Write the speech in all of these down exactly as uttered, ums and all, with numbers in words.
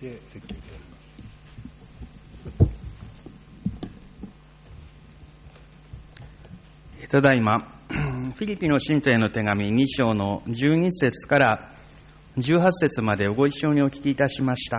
て説教しております。 ただいまフィリピの信徒への手紙に章のじゅうに節からじゅうはち節までをご一緒にお聞きいたしました。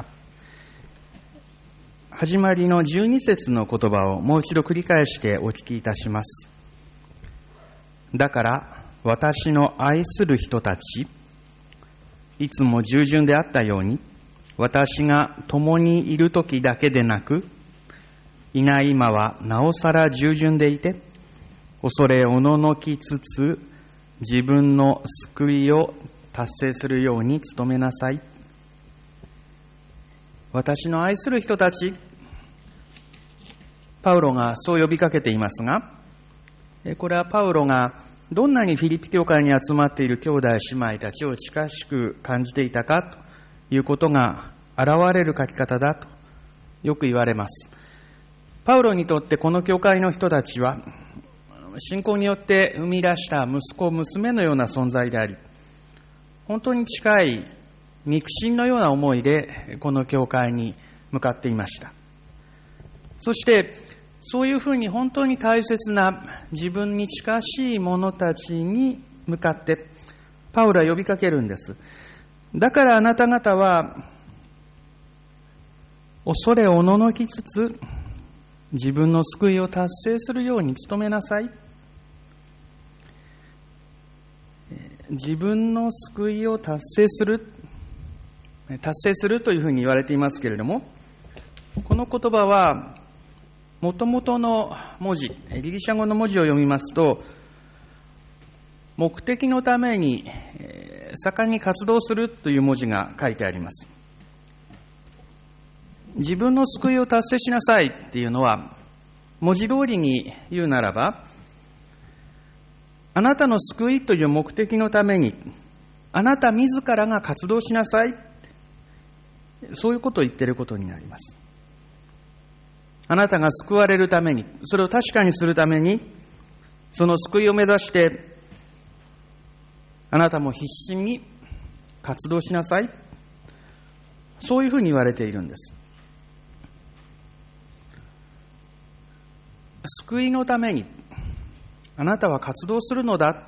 始まりのじゅうに節の言葉をもう一度繰り返してお聞きいたします。だから私の愛する人たち、いつも従順であったように、私が共にいるときだけでなく、いない今はなおさら従順でいて、恐れおののきつつ、自分の救いを達成するように努めなさい。私の愛する人たち、パウロがそう呼びかけていますが、これはパウロがどんなにフィリピ教会に集まっている兄弟姉妹たちを近しく感じていたかということが現れる書き方だとよく言われます。パウロにとってこの教会の人たちは信仰によって生み出した息子娘のような存在であり、本当に近い肉親のような思いでこの教会に向かっていました。そしてそういうふうに本当に大切な自分に近しい者たちに向かってパウロは呼びかけるんです。だからあなた方は恐れおののきつつ自分の救いを達成するように努めなさい。自分の救いを達成する達成するというふうに言われていますけれども、この言葉はもともとの文字、ギリシャ語の文字を読みますと、目的のために盛んに活動するという文字が書いてあります。自分の救いを達成しなさいっていうのは、文字通りに言うならば、あなたの救いという目的のためにあなた自らが活動しなさい、そういうことを言っていることになります。あなたが救われるために、それを確かにするために、その救いを目指してあなたも必死に活動しなさい、そういうふうに言われているんです。救いのためにあなたは活動するのだ。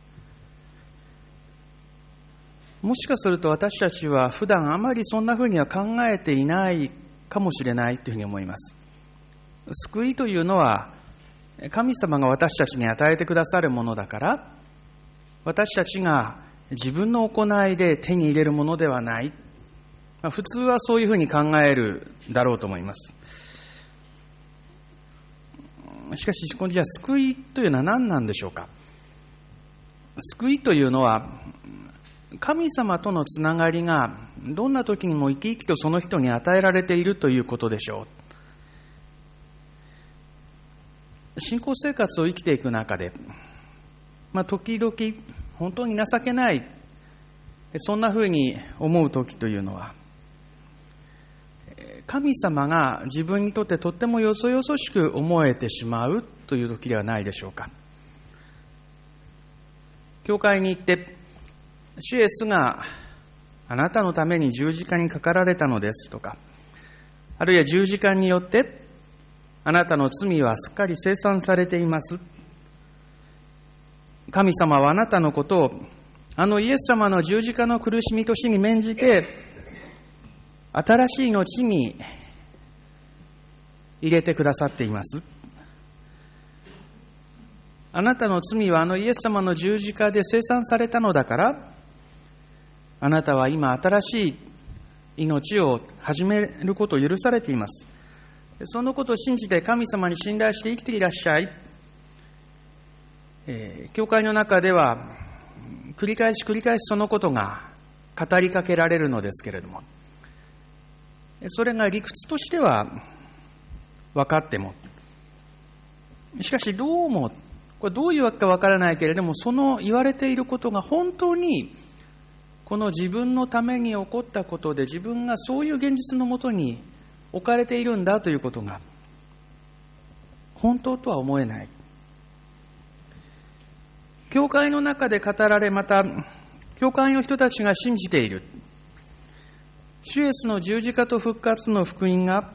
もしかすると私たちは普段あまりそんなふうには考えていないかもしれないというふうに思います。救いというのは神様が私たちに与えてくださるものだから、私たちが自分の行いで手に入れるものではない。普通はそういうふうに考えるだろうと思います。しかし、じゃあ救いというのは何なんでしょうか。救いというのは神様とのつながりがどんな時にも生き生きとその人に与えられているということでしょう。信仰生活を生きていく中で、まあ、時々本当に情けない、そんなふうに思う時というのは、神様が自分にとってとってもよそよそしく思えてしまうという時ではないでしょうか。教会に行って主イエスがあなたのために十字架にかかられたのですとか、あるいは十字架によってあなたの罪はすっかり清算されています。神様はあなたのことをあのイエス様の十字架の苦しみと死に免じて新しい命に入れてくださっています。あなたの罪はあのイエス様の十字架で清算されたのだから、あなたは今新しい命を始めることを許されています。そのことを信じて神様に信頼して生きていらっしゃい。えー、教会の中では繰り返し繰り返しそのことが語りかけられるのですけれども、それが理屈としては分かっても、しかしどうもこれどういうわけか分からないけれども、その言われていることが本当にこの自分のために起こったことで、自分がそういう現実のもとに置かれているんだということが本当とは思えない。教会の中で語られ、また教会の人たちが信じている、 主イエスの十字架と復活の福音が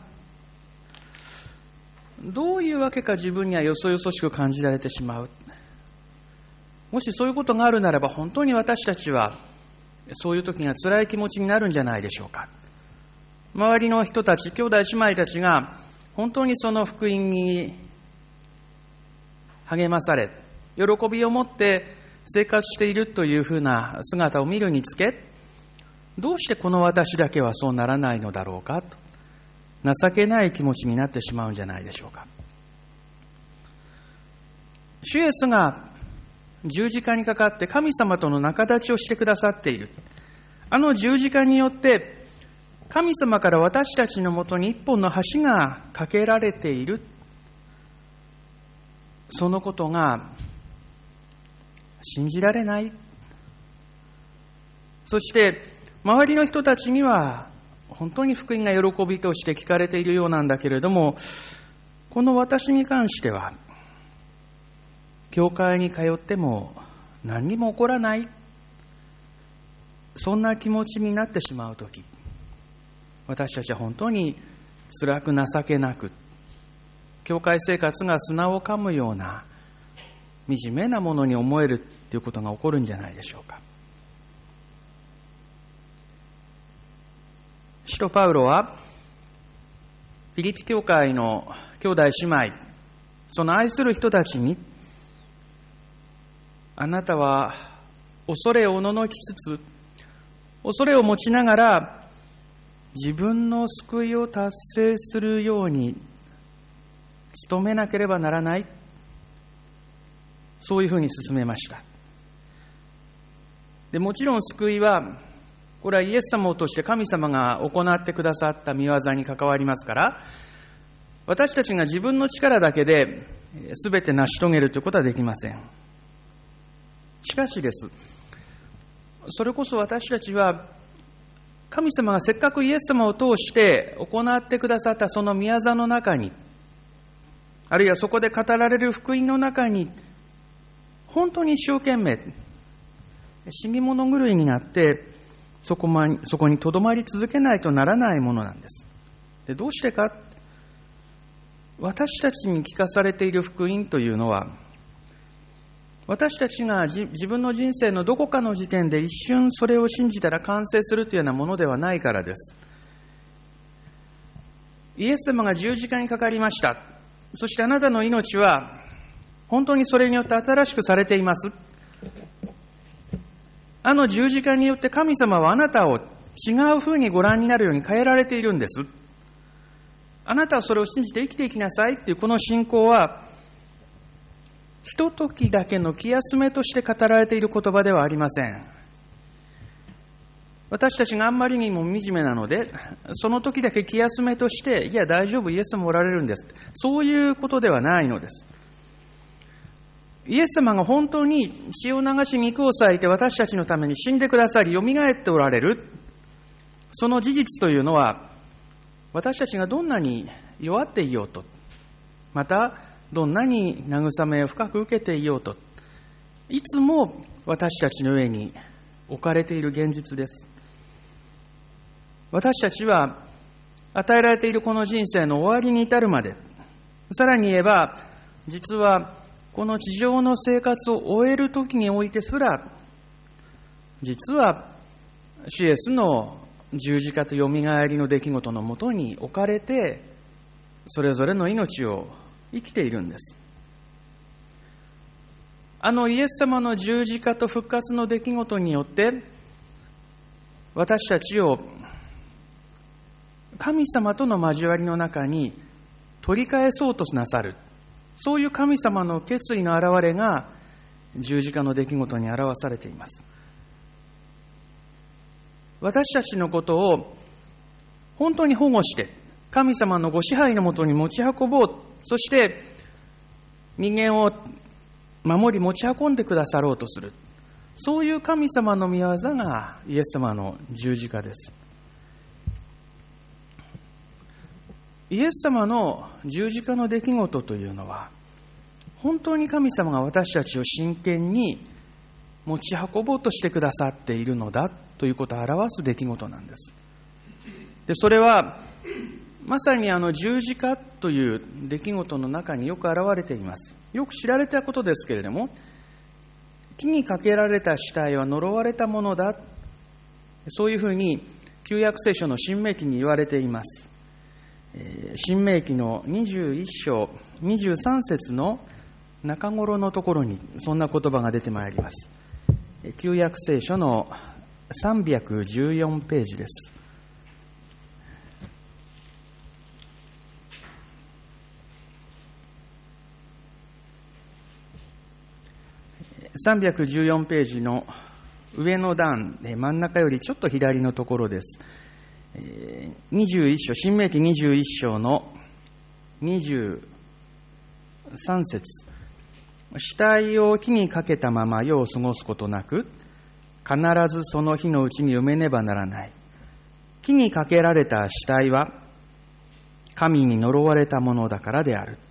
どういうわけか自分にはよそよそしく感じられてしまう。もしそういうことがあるならば、本当に私たちはそういう時が辛い気持ちになるんじゃないでしょうか。周りの人たち、兄弟姉妹たちが本当にその福音に励まされ、喜びを持って生活しているというふうな姿を見るにつけ、どうしてこの私だけはそうならないのだろうかと、情けない気持ちになってしまうんじゃないでしょうか。主イエスが十字架にかかって神様との仲立ちをしてくださっている。あの十字架によって神様から私たちのもとに一本の橋が架けられている。そのことが信じられない。そして周りの人たちには本当に福音が喜びとして聞かれているようなんだけれども、この私に関しては教会に通っても何にも起こらない、そんな気持ちになってしまうとき、私たちは本当に辛く情けなく、教会生活が砂を噛むような惨めなものに思えるということが起こるんじゃないでしょうか。使徒パウロはフィリピ教会の兄弟姉妹、その愛する人たちに、あなたは恐れをおののきつつ、恐れを持ちながら自分の救いを達成するように努めなければならない、そういうふうに進めました。でもちろん救いは、これはイエス様として神様が行ってくださった御業に関わりますから、私たちが自分の力だけで全て成し遂げるということはできません。しかしです、それこそ私たちは神様がせっかくイエス様を通して行ってくださったその御業の中に、あるいはそこで語られる福音の中に、本当に一生懸命死に物狂いになってそこま、そこにとどまり続けないとならないものなんです。で、どうしてか、私たちに聞かされている福音というのは、私たちが自分の人生のどこかの時点で一瞬それを信じたら完成するというようなものではないからです。イエス様が十字架にかかりました。そしてあなたの命は本当にそれによって新しくされています。あの十字架によって神様はあなたを違う風にご覧になるように変えられているんです。あなたはそれを信じて生きていきなさいっていうこの信仰は、ひとときだけの気休めとして語られている言葉ではありません。私たちがあんまりにも惨めなので、その時だけ気休めとして、いや大丈夫、イエスもおられるんです、そういうことではないのです。イエス様が本当に血を流し肉を裂いて私たちのために死んでくださり、よみがえっておられる、その事実というのは、私たちがどんなに弱っていようと、またどんなに慰めを深く受けていようと、いつも私たちの上に置かれている現実です。私たちは与えられているこの人生の終わりに至るまで、さらに言えば実はこの地上の生活を終える時においてすら、実は主イエスの十字架とよみがえりの出来事のもとに置かれて、それぞれの命を生きているんです。あのイエス様の十字架と復活の出来事によって、私たちを神様との交わりの中に取り返そうとなさる、そういう神様の決意の表れが十字架の出来事に表されています。私たちのことを本当に保護して神様のご支配のもとに持ち運ぼう、そして人間を守り持ち運んでくださろうとする、そういう神様の御業がイエス様の十字架です。イエス様の十字架の出来事というのは、本当に神様が私たちを真剣に持ち運ぼうとしてくださっているのだということを表す出来事なんです。 で、それはまさにあの十字架という出来事の中によく表れています。よく知られたことですけれども、木にかけられた死体は呪われたものだ、そういうふうに旧約聖書の新明記に言われています。新明記のにじゅういっ章にじゅうさん節の中頃のところにそんな言葉が出てまいります。旧約聖書のさんびゃくじゅうよんページです。さんびゃくじゅうよんページの上の段、真ん中よりちょっと左のところです。にじゅういっ章、新明記にじゅういっ章のにじゅうさん節。死体を木にかけたまま世を過ごすことなく、必ずその日のうちに埋めねばならない。木にかけられた死体は、神に呪われたものだからである。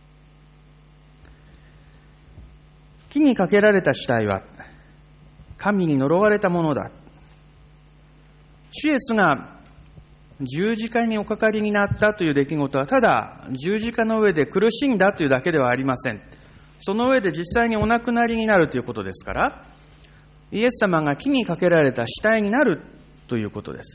木にかけられた死体は、神に呪われたものだ。主イエスが十字架におかかりになったという出来事は、ただ十字架の上で苦しんだというだけではありません。その上で実際にお亡くなりになるということですから、イエス様が木にかけられた死体になるということです。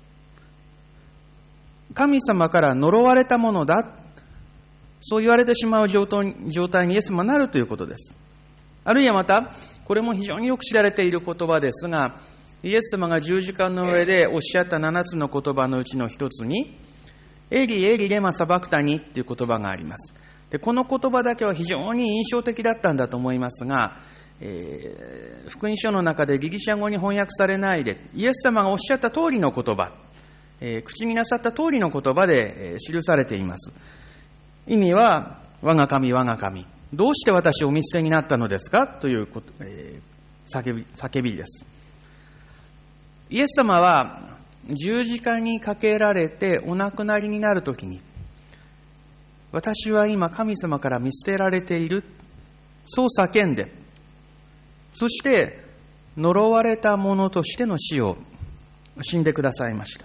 神様から呪われたものだ、そう言われてしまう状態にイエス様がなるということです。あるいはまた、これも非常によく知られている言葉ですが、イエス様が十字架の上でおっしゃった七つの言葉のうちの一つに、エリエリレマサバクタニという言葉があります。で、この言葉だけは非常に印象的だったんだと思いますが、えー、福音書の中でギリシャ語に翻訳されないで、イエス様がおっしゃった通りの言葉、えー、口になさった通りの言葉で、えー、記されています。意味は、我が神、我が神、どうして私をお見捨てになったのですかということ、えー、叫び、叫びです。イエス様は十字架にかけられてお亡くなりになるときに、私は今神様から見捨てられている、そう叫んで、そして呪われた者としての死を死んでくださいました。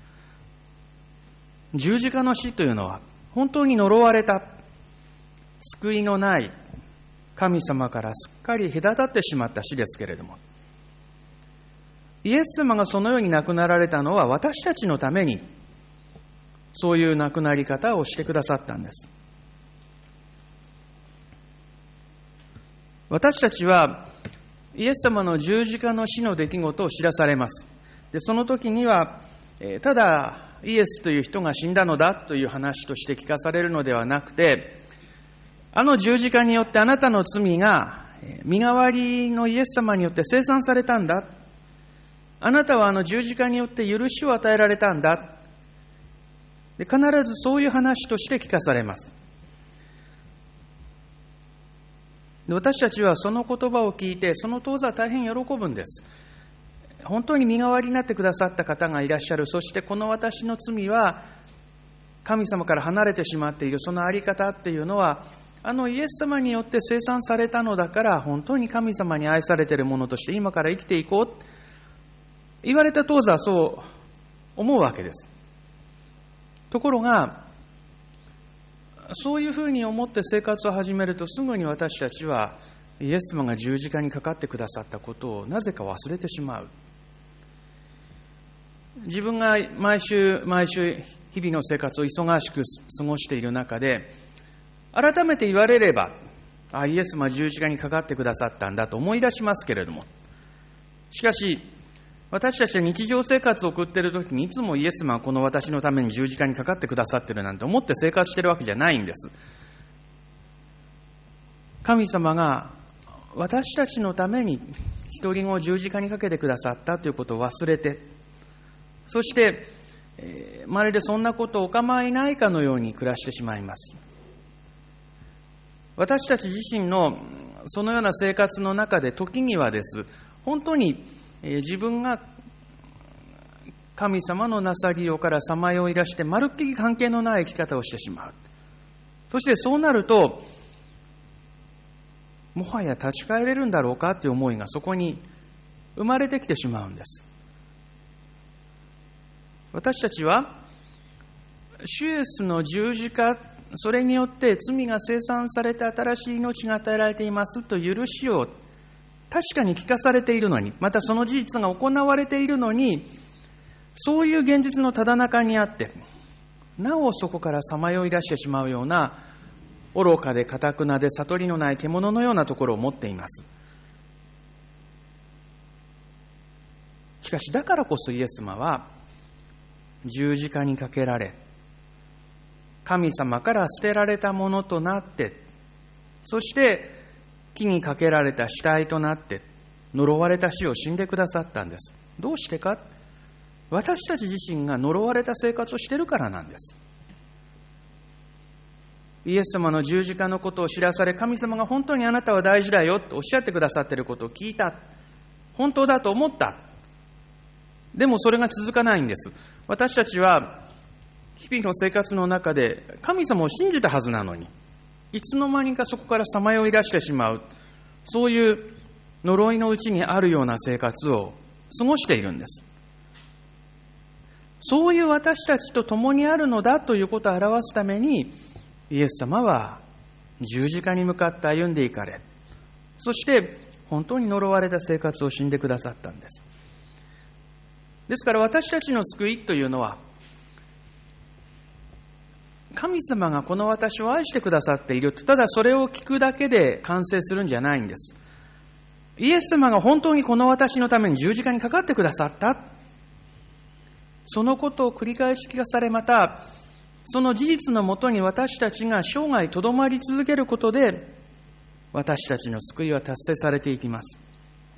十字架の死というのは本当に呪われた、救いのない神様からすっかり隔たってしまった死ですけれども、イエス様がそのように亡くなられたのは私たちのためにそういう亡くなり方をしてくださったんです。私たちはイエス様の十字架の死の出来事を知らされます。で、その時にはただイエスという人が死んだのだという話として聞かされるのではなくて、あの十字架によってあなたの罪が身代わりのイエス様によって清算されたんだ、あなたはあの十字架によって許しを与えられたんだ。で、必ずそういう話として聞かされます。で、私たちはその言葉を聞いて、その当座は大変喜ぶんです。本当に身代わりになってくださった方がいらっしゃる。そしてこの私の罪は神様から離れてしまっている。そのあり方っていうのは、あのイエス様によって清算されたのだから、本当に神様に愛されているものとして今から生きていこう。言われた当座はそう思うわけです。ところが、そういうふうに思って生活を始めると、すぐに私たちはイエス様が十字架にかかってくださったことをなぜか忘れてしまう。自分が毎週毎週日々の生活を忙しく過ごしている中で、改めて言われれば、あ、イエス様は十字架にかかってくださったんだと思い出しますけれども、しかし私たちは日常生活を送っているときに、いつもイエス様はこの私のために十字架にかかってくださっているなんて思って生活しているわけじゃないんです。神様が私たちのために一人子を十字架にかけてくださったということを忘れて、そして、えー、まるでそんなことをお構いないかのように暮らしてしまいます。私たち自身のそのような生活の中で、時にはです、本当に自分が神様のなさりようからさまよい出して、まるっきり関係のない生き方をしてしまう。そしてそうなると、もはや立ち返れるんだろうかという思いがそこに生まれてきてしまうんです。 私たちは主イエスの十字架、それによって罪が清算されて新しい命が与えられていますという許しを確かに聞かされているのに、またその事実が行われているのに、そういう現実のただ中にあって、なおそこからさまよい出してしまうような愚かで頑なで悟りのない獣のようなところを持っています。しかしだからこそイエス様は十字架にかけられ、神様から捨てられたものとなって、そして木にかけられた死体となって呪われた死を死んでくださったんです。どうしてか、私たち自身が呪われた生活をしているからなんです。イエス様の十字架のことを知らされ、神様が本当にあなたは大事だよとおっしゃってくださっていることを聞いた。本当だと思った。でもそれが続かないんです。私たちは日々の生活の中で神様を信じたはずなのに、いつの間にかそこからさまよい出してしまう、そういう呪いのうちにあるような生活を過ごしているんです。そういう私たちと共にあるのだということを表すために、イエス様は十字架に向かって歩んでいかれ、そして本当に呪われた生活を死んでくださったんです。ですから私たちの救いというのは、神様がこの私を愛してくださっていると、ただそれを聞くだけで完成するんじゃないんです。イエス様が本当にこの私のために十字架にかかってくださった、そのことを繰り返し聞かされ、またその事実のもとに私たちが生涯とどまり続けることで、私たちの救いは達成されていきます。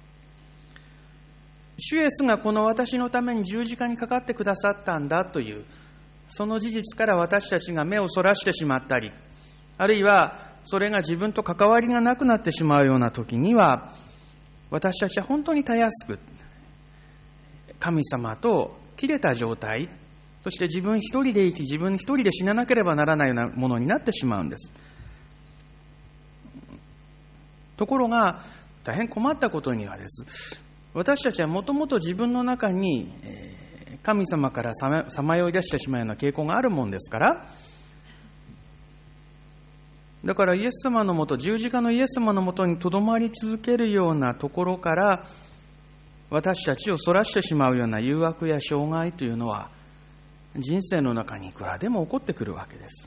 主イエスがこの私のために十字架にかかってくださったんだという、その事実から私たちが目をそらしてしまったり、あるいはそれが自分と関わりがなくなってしまうような時には、私たちは本当にたやすく神様と切れた状態、そして自分一人で生き、自分一人で死ななければならないようなものになってしまうんです。ところが大変困ったことにはです、私たちはもともと自分の中に神様からさまよい出してしまうような傾向があるもんですから、だからイエス様のもと、十字架のイエス様のもとにとどまり続けるようなところから、私たちをそらしてしまうような誘惑や障害というのは、人生の中にいくらでも起こってくるわけです。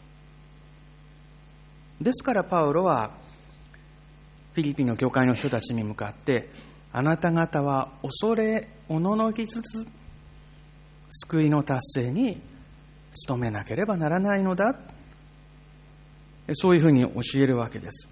ですからパウロはフィリピンの教会の人たちに向かって、あなた方は恐れおののきつつ救いの達成に努めなければならないのだ、そういうふうに教えるわけです。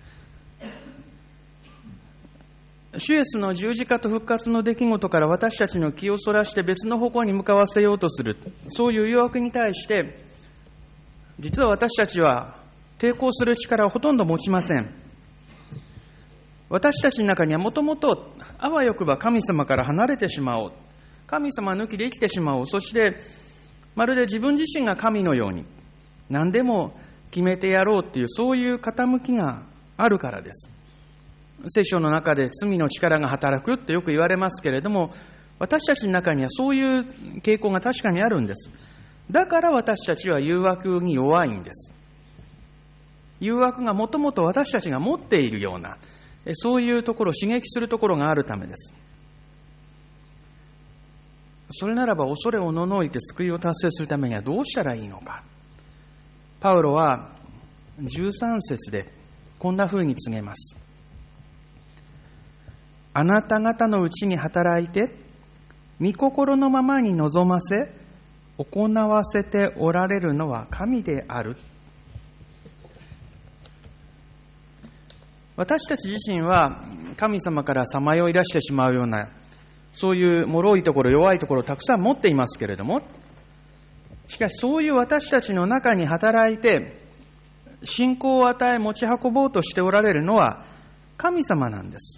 主イエスの十字架と復活の出来事から私たちの気をそらして別の方向に向かわせようとする、そういう誘惑に対して、実は私たちは抵抗する力をほとんど持ちません。私たちの中にはもともとあわよくば神様から離れてしまおう、神様抜きで生きてしまおう、そしてまるで自分自身が神のように何でも決めてやろうっていう、そういう傾きがあるからです。聖書の中で罪の力が働くってよく言われますけれども、私たちの中にはそういう傾向が確かにあるんです。だから私たちは誘惑に弱いんです。誘惑がもともと私たちが持っているような、そういうところを刺激するところがあるためです。それならば恐れおののいて救いを達成するためにはどうしたらいいのか。パウロはじゅうさん節でこんな風に告げます。あなた方のうちに働いて、御心のままに望ませ、行わせておられるのは神である。私たち自身は神様からさまよい出してしまうような、そういう脆いところ、弱いところをたくさん持っていますけれども、しかしそういう私たちの中に働いて、信仰を与え持ち運ぼうとしておられるのは神様なんです。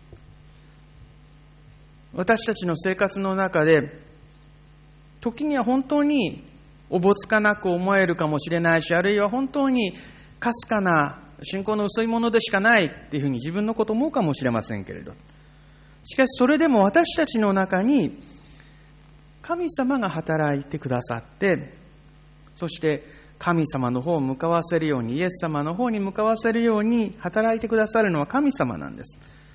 私たちの生活の中で、時には本当におぼつかなく思えるかもしれないし、あるいは本当にかすかな信仰の薄いものでしかないっていうふうに自分のことを思うかもしれませんけれど、しかしそれでも私たちの中に神様が働いてくださって、そして神様の方を向かわせるように、イエス様の方に向かわせるように働いてくださるのは神様なんです。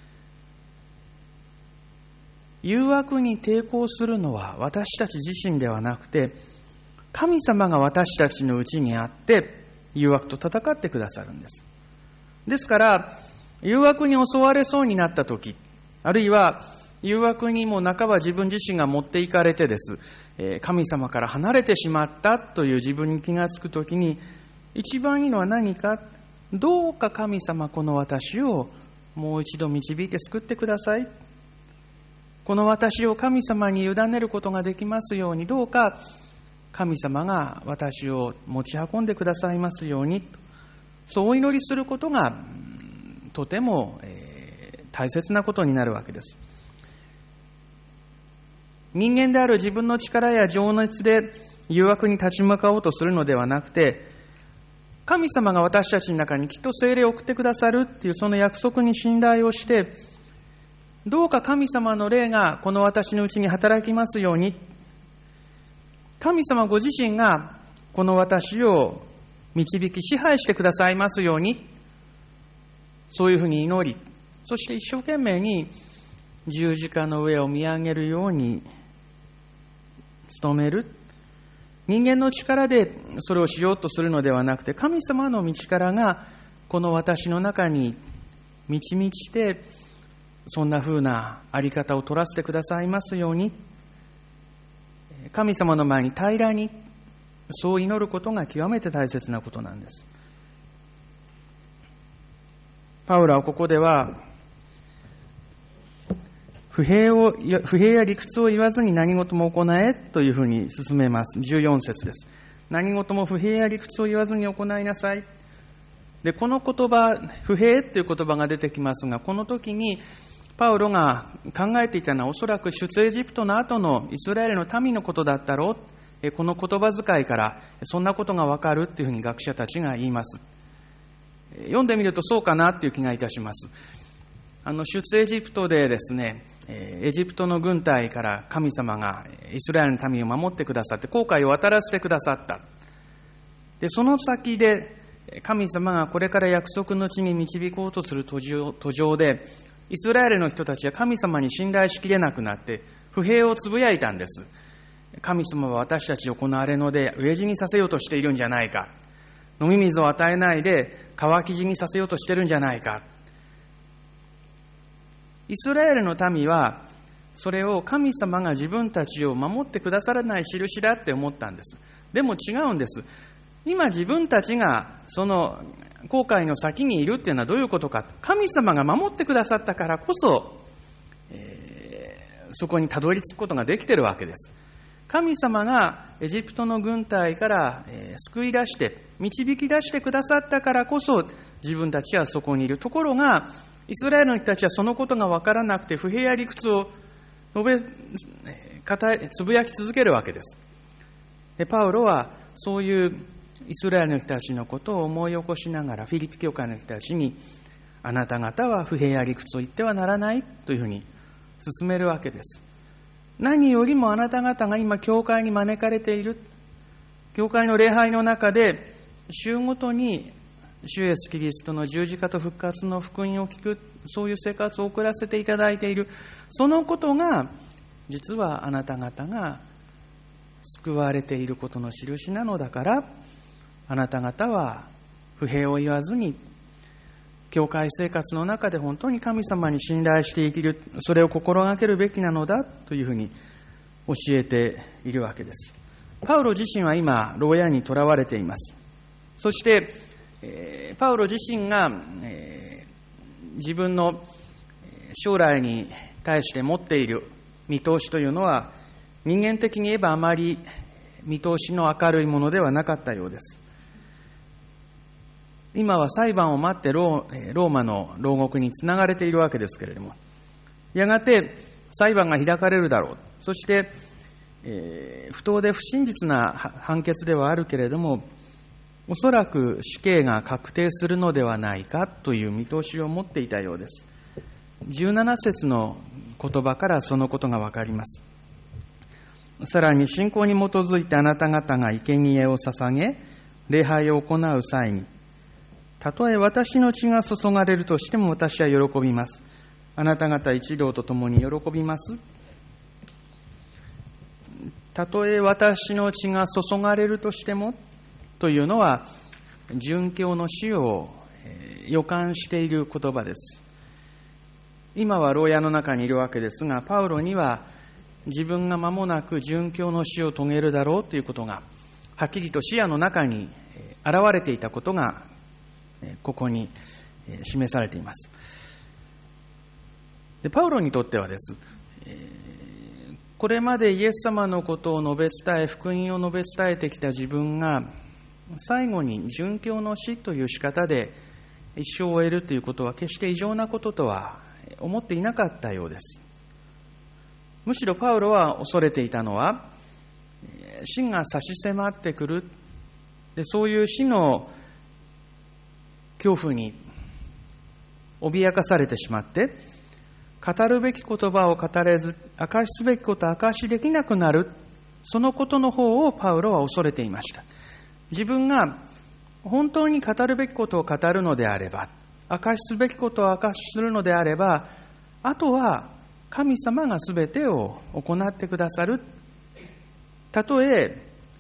誘惑に抵抗するのは私たち自身ではなくて、神様が私たちのうちにあって誘惑と戦ってくださるんです。ですから誘惑に襲われそうになったとき、あるいは誘惑にも半ば自分自身が持っていかれてです、神様から離れてしまったという自分に気がつくときに、一番いいのは何か、どうか神様この私をもう一度導いて救ってください。この私を神様に委ねることができますように、どうか神様が私を持ち運んでくださいますように、そうお祈りすることがとても大切なことになるわけです。人間である自分の力や情熱で誘惑に立ち向かおうとするのではなくて、神様が私たちの中にきっと聖霊を送ってくださるっていうその約束に信頼をして、どうか神様の霊がこの私のうちに働きますように、神様ご自身がこの私を導き支配してくださいますように、そういうふうに祈り、そして一生懸命に十字架の上を見上げるように努める。人間の力でそれをしようとするのではなくて、神様の道からがこの私の中に満ち満ちて、そんな風なあり方を取らせてくださいますように、神様の前に平らにそう祈ることが極めて大切なことなんです。パウロはここでは、不平を不平や理屈を言わずに何事も行えというふうに進めます。じゅうよん節です。何事も不平や理屈を言わずに行いなさい。で、この言葉、不平という言葉が出てきますが、この時にパウロが考えていたのはおそらく出エジプトの後のイスラエルの民のことだったろう。この言葉遣いからそんなことがわかるというふうに学者たちが言います。読んでみるとそうかなという気がいたします。あの出エジプトでですね、エジプトの軍隊から神様がイスラエルの民を守ってくださって航海を渡らせてくださった。で、その先で神様がこれから約束の地に導こうとする途上、途上でイスラエルの人たちは神様に信頼しきれなくなって不平をつぶやいたんです。神様は私たちをこの荒れ野で飢え死にさせようとしているんじゃないか。飲み水を与えないで乾き死にさせようとしているんじゃないか。イスラエルの民はそれを神様が自分たちを守ってくださらない印だって思ったんです。でも違うんです。今自分たちがその航海の先にいるっていうのはどういうことか。神様が守ってくださったからこそ、えー、そこにたどり着くことができているわけです。神様がエジプトの軍隊から、えー、救い出して導き出してくださったからこそ自分たちはそこにいる。ところがイスラエルの人たちはそのことが分からなくて不平や理屈を述べ語りつぶやき続けるわけです。で、パウロはそういうイスラエルの人たちのことを思い起こしながらフィリピ教会の人たちに、あなた方は不平や理屈を言ってはならないというふうに進めるわけです。何よりもあなた方が今教会に招かれている。教会の礼拝の中で週ごとに主イエスキリストの十字架と復活の福音を聞く、そういう生活を送らせていただいている。そのことが実はあなた方が救われていることの印なのだから、あなた方は不平を言わずに教会生活の中で本当に神様に信頼して生きる、それを心がけるべきなのだというふうに教えているわけです。パウロ自身は今牢屋に囚われています。そしてパウロ自身が自分の将来に対して持っている見通しというのは、人間的に言えばあまり見通しの明るいものではなかったようです。今は裁判を待ってロー、ローマの牢獄につながれているわけですけれども、やがて裁判が開かれるだろう。そして、えー、不当で不真実な判決ではあるけれども、おそらく死刑が確定するのではないかという見通しを持っていたようです。じゅうなな節の言葉からそのことがわかります。 さらに信仰に基づいてあなた方が生贄を捧げ、礼拝を行う際に、たとえ私の血が注がれるとしても私は喜びます。あなた方一同と共に喜びます。たとえ私の血が注がれるとしてもというのは、殉教の死を予感している言葉です。今は牢屋の中にいるわけですが、パウロには自分が間もなく殉教の死を遂げるだろうということがはっきりと視野の中に現れていたことがここに示されています。で、パウロにとってはです、これまでイエス様のことを述べ伝え、福音を述べ伝えてきた自分が最後に殉教の死という仕方で一生を終えるということは決して異常なこととは思っていなかったようです。むしろパウロは恐れていたのは、死が差し迫ってくる、でそういう死の恐怖に脅かされてしまって、語るべき言葉を語れず、明かしすべきことを明かしできなくなる、そのことの方をパウロは恐れていました。自分が本当に語るべきことを語るのであれば、明かしすべきことを明かしするのであれば、あとは神様がすべてを行ってくださる。たとえ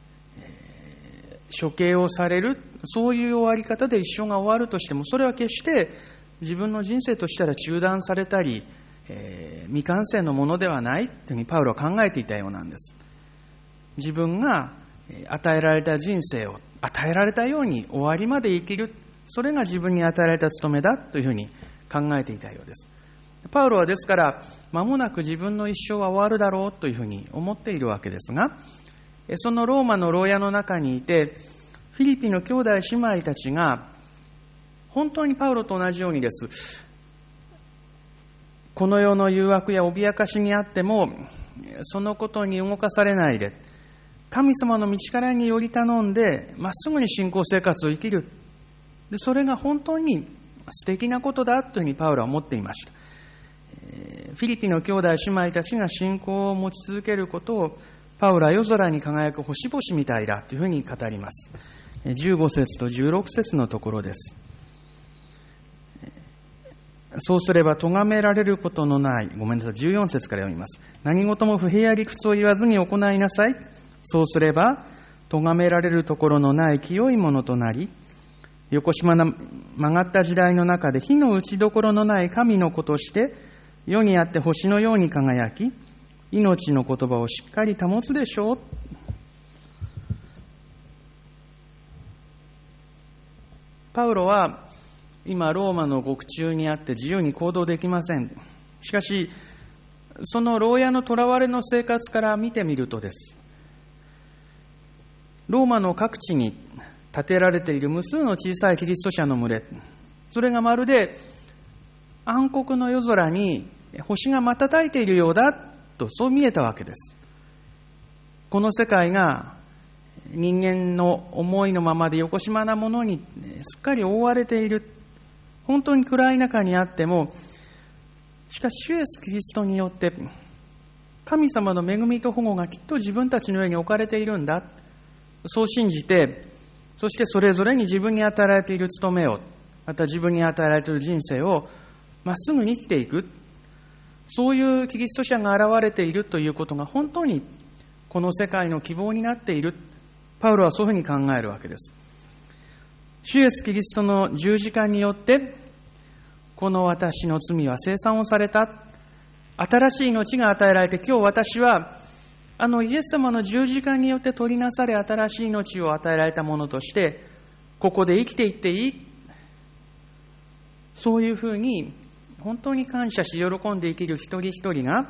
処刑をされる、そういう終わり方で一生が終わるとしても、それは決して自分の人生としたら中断されたり、えー、未完成のものではないというふうにパウロは考えていたようなんです。自分が与えられた人生を与えられたように終わりまで生きる、それが自分に与えられた務めだというふうに考えていたようです。パウロはですから間もなく自分の一生は終わるだろうというふうに思っているわけですが、そのローマの牢屋の中にいて、フィリピの兄弟姉妹たちが本当にパウロと同じようにです、この世の誘惑や脅かしにあってもそのことに動かされないで、神様の道からにより頼んでまっすぐに信仰生活を生きる、でそれが本当に素敵なことだというふうにパウロは思っていました。フィリピの兄弟姉妹たちが信仰を持ち続けることをパウロは夜空に輝く星々みたいだというふうに語ります。じゅうご節とじゅうろく節のところです。そうすれば咎められることのない、ごめんなさい、じゅうよん節から読みます。何事も不平や理屈を言わずに行いなさい。そうすれば咎められるところのない清いものとなり、横島な曲がった時代の中で火の打ちどころのない神の子として世にあって星のように輝き、命の言葉をしっかり保つでしょう。パウロは今ローマの獄中にあって自由に行動できません。しかしその牢屋の囚われの生活から見てみるとです、ローマの各地に建てられている無数の小さいキリスト者の群れ、それがまるで暗黒の夜空に星が瞬いているようだと、そう見えたわけです。この世界が人間の思いのままで横島なものにすっかり覆われている、本当に暗い中にあっても、しかし主イエスキリストによって神様の恵みと保護がきっと自分たちの上に置かれているんだ、そう信じて、そしてそれぞれに自分に与えられている務めを、また自分に与えられている人生をまっすぐに生きていく、そういうキリスト者が現れているということが本当にこの世界の希望になっている。パウロはそういうふうに考えるわけです。主イエスキリストの十字架によってこの私の罪は清算をされた、新しい命が与えられて、今日私はあのイエス様の十字架によって取りなされ新しい命を与えられたものとしてここで生きていっていい、そういうふうに本当に感謝し喜んで生きる一人一人が、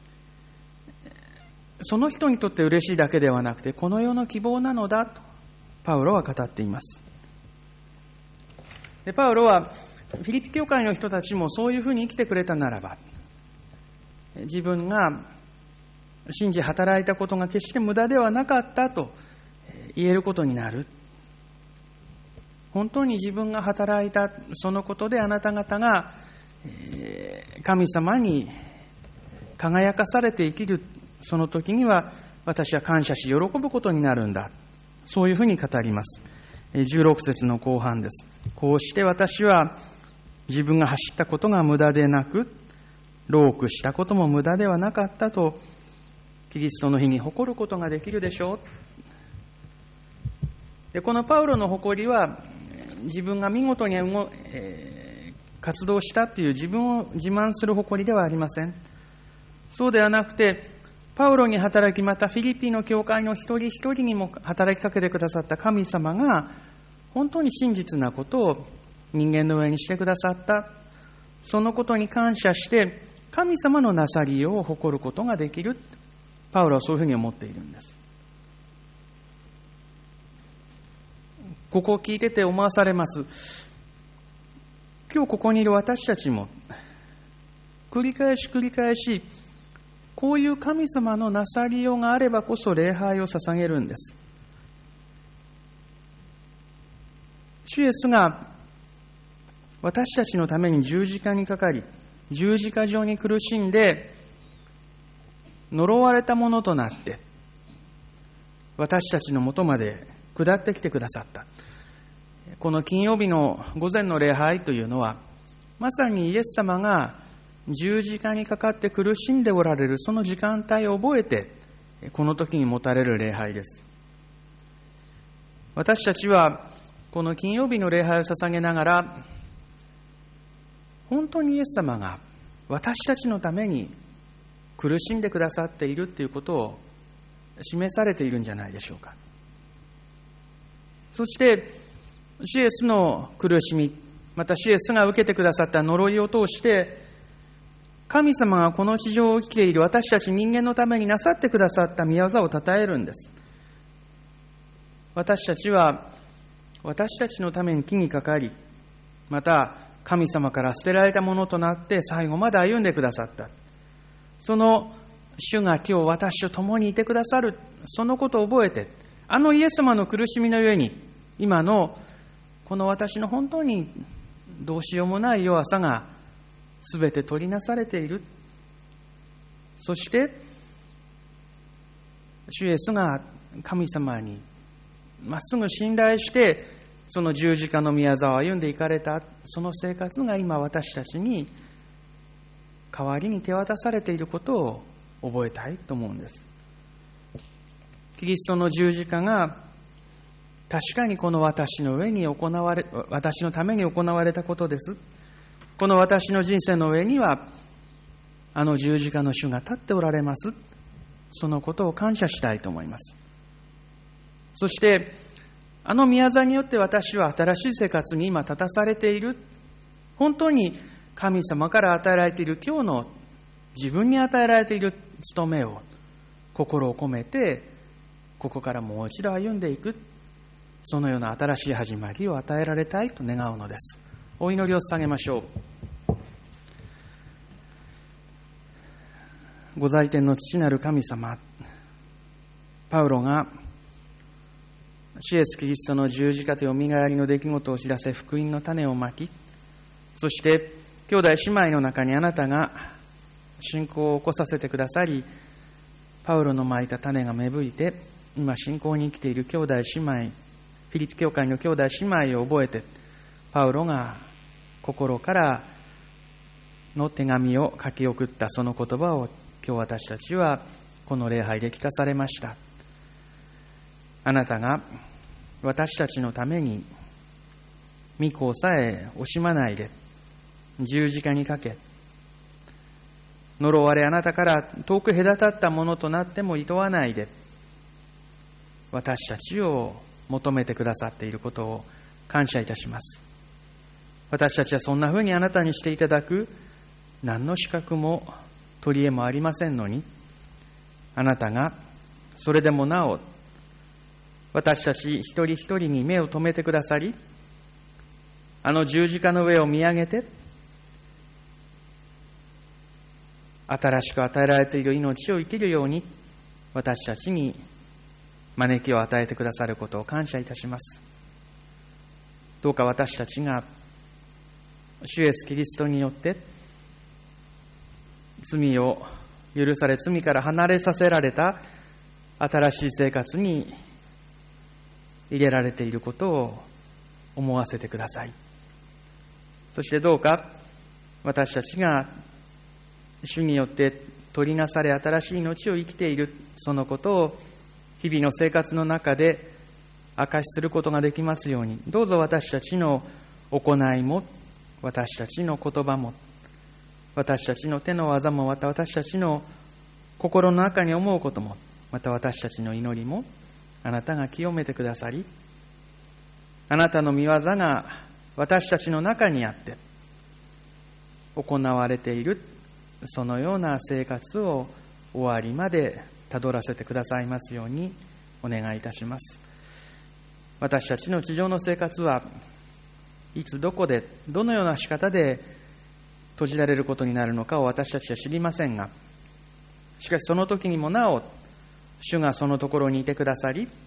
その人にとって嬉しいだけではなくてこの世の希望なのだとパウロは語っています。でパウロはフィリピ教会の人たちもそういうふうに生きてくれたならば、自分が信じ働いたことが決して無駄ではなかったと言えることになる。本当に自分が働いたそのことであなた方が神様に輝かされて生きる、その時には私は感謝し喜ぶことになるんだ。そういうふうに語ります。じゅうろく節の後半です。こうして私は自分が走ったことが無駄でなく、労苦したことも無駄ではなかったと、キリストの日に誇ることができるでしょう。で、このパウロの誇りは、自分が見事に動、えー、活動したという自分を自慢する誇りではありません。そうではなくて、パウロに働き、またフィリピンの教会の一人一人にも働きかけてくださった神様が、本当に真実なことを人間の上にしてくださった。そのことに感謝して、神様のなさりを誇ることができる。パウロはそういうふうに思っているんです。ここを聞いてて思わされます。今日ここにいる私たちも、繰り返し繰り返し、こういう神様のなさりようがあればこそ礼拝を捧げるんです。主イエスが私たちのために十字架にかかり、十字架上に苦しんで、呪われたものとなって、私たちのもとまで下ってきてくださった。この金曜日の午前の礼拝というのは、まさにイエス様が十字架にかかって苦しんでおられるその時間帯を覚えて、この時に持たれる礼拝です。私たちはこの金曜日の礼拝を捧げながら、本当にイエス様が私たちのために苦しんでくださっているということを示されているんじゃないでしょうか。そして主イエスの苦しみ、また主イエスが受けてくださった呪いを通して、神様がこの地上を生きている私たち人間のためになさってくださった御業を称えるんです。私たちは私たちのために木にかかり、また神様から捨てられたものとなって最後まで歩んでくださった。その主が今日私と共にいてくださる、そのことを覚えて、あのイエス様の苦しみのゆえに、今のこの私の本当にどうしようもない弱さがすべて取りなされている。そして主イエスが神様にまっすぐ信頼してその十字架の御業を歩んでいかれた、その生活が今私たちに代わりに手渡されていることを覚えたいと思うんです。キリストの十字架が確かにこの私の上に行われ、私のために行われたことです。この私の人生の上にはあの十字架の主が立っておられます。そのことを感謝したいと思います。そしてあの御業によって私は新しい生活に今立たされている。本当に神様から与えられている今日の自分に与えられている務めを心を込めてここからもう一度歩んでいく、そのような新しい始まりを与えられたいと願うのです。お祈りを捧げましょう。ご在天の父なる神様、パウロが主イエスキリストの十字架とよみがえりの出来事を知らせ、福音の種をまき、そして兄弟姉妹の中にあなたが信仰を起こさせてくださり、パウロのまいた種が芽吹いて今信仰に生きている兄弟姉妹、フィリピ教会の兄弟姉妹を覚えて、パウロが心からの手紙を書き送ったその言葉を今日私たちはこの礼拝で聞かされました。あなたが私たちのために御子さえ惜しまないで十字架にかけ、呪われあなたから遠く隔たったものとなっても厭わないで私たちを求めてくださっていることを感謝いたします。私たちはそんなふうにあなたにしていただく何の資格も取り柄もありませんのに、あなたがそれでもなお私たち一人一人に目を留めてくださり、あの十字架の上を見上げて新しく与えられている命を生きるように私たちに招きを与えてくださることを感謝いたします。どうか私たちが主イエスキリストによって罪を許され、罪から離れさせられた新しい生活に入れられていることを思わせてください。そしてどうか私たちが主によって取りなされ新しい命を生きているそのことを日々の生活の中で証しすることができますように、どうぞ私たちの行いも私たちの言葉も私たちの手の技もまた私たちの心の中に思うこともまた私たちの祈りもあなたが清めてくださり、あなたの御業が私たちの中にあって行われているそのような生活を終わりまでたどらせてくださいますようにお願いいたします。私たちの地上の生活はいつどこでどのような仕方で閉じられることになるのかを私たちは知りませんが、しかしその時にもなお主がそのところにいてくださり、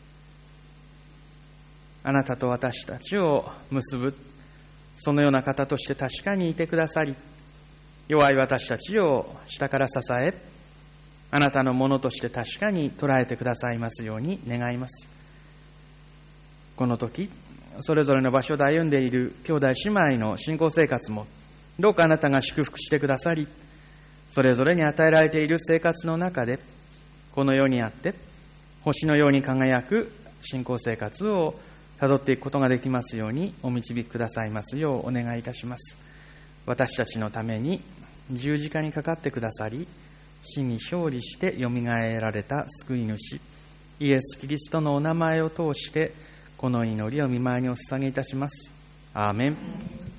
あなたと私たちを結ぶそのような方として確かにいてくださり、弱い私たちを下から支え、あなたのものとして確かに捉えてくださいますように願います。この時、それぞれの場所で歩んでいる兄弟姉妹の信仰生活も、どうかあなたが祝福してくださり、それぞれに与えられている生活の中で、この世にあって、星のように輝く信仰生活をたどっていくことができますようにお導きくださいますようお願いいたします。私たちのために十字架にかかってくださり、死に勝利してよみがえられた救い主イエス・キリストのお名前を通してこの祈りを御前にお捧げいたします。アーメン。